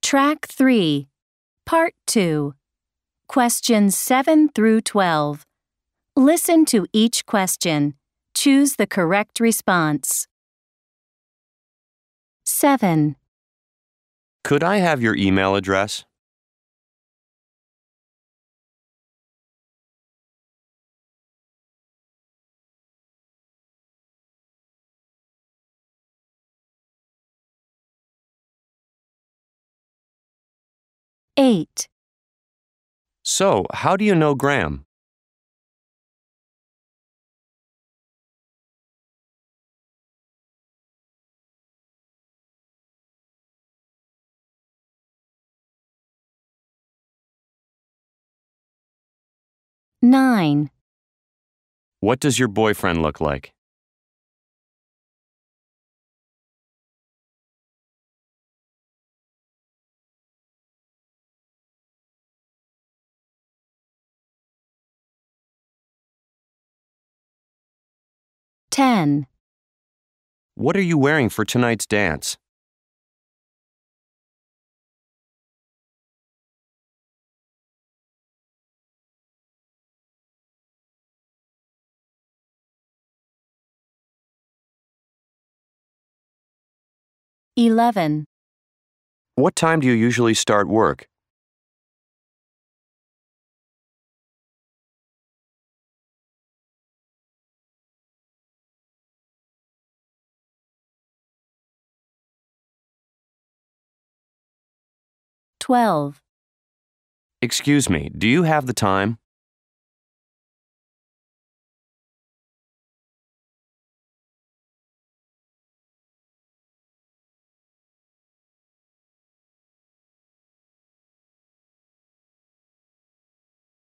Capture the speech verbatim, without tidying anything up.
Track three, Part two, Questions seven through twelve. Listen to each question. Choose the correct response. seven. Could I have your email address? eight. So, how do you know Graham? nine. What does your boyfriend look like? ten. What are you wearing for tonight's dance? eleven. What time do you usually start work? twelve. Excuse me, do you have the time?